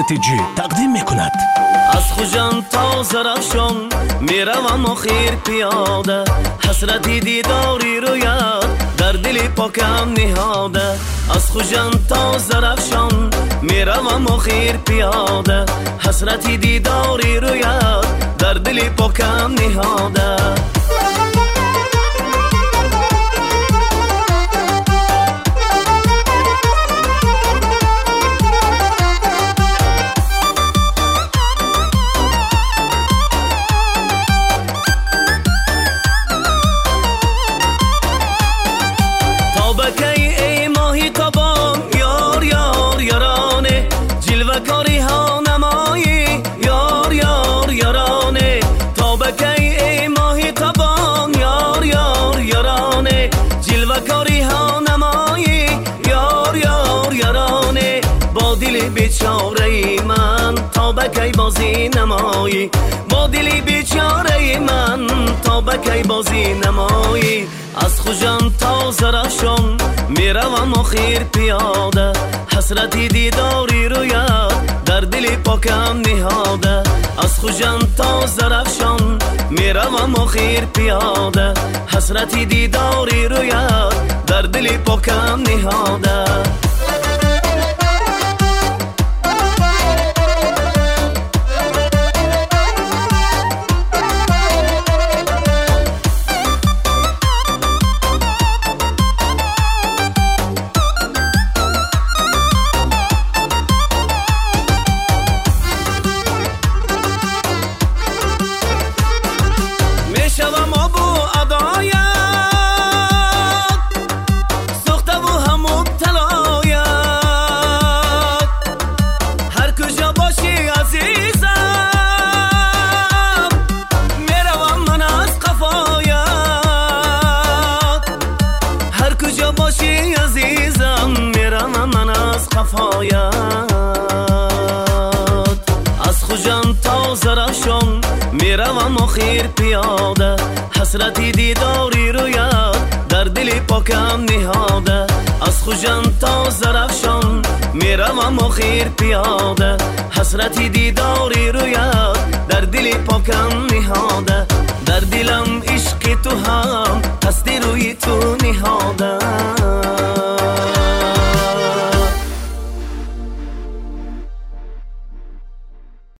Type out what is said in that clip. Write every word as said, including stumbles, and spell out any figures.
استراتژی تقدیم میکند. از خوجان تا زرافشان میروم آخر پیاده، حسرتی دیداری رو یاد در دل پاکم نهاده. از خوجان تا زرافشان میروم آخر پیاده، حسرتی دیداری رو یاد در دل پاکم نهاده. بیچاره من تا بکی بازی نمایی، با دلی بیچاره من تا بکی بازی نمایی. از خوجان تا زرافشان میروم آخر پیاده، حسرتی دیداری رو یاد در دل پاکم نهاده. از خوجان تا زرافشان میروم آخر پیاده، حسرتی دیداری رو یاد در دل پاکم نهاده. از خوجان تا زرافشان میروم آخر پیاده، حسرتی دیداری رو یاد در دل پاکم نهاده. از خوجان تا زرافشان میروم آخر پیاده، حسرتی دیداری رو یاد در دل پاکم نهاده. در دلم عشق تو هم هستی روی تو نهاده.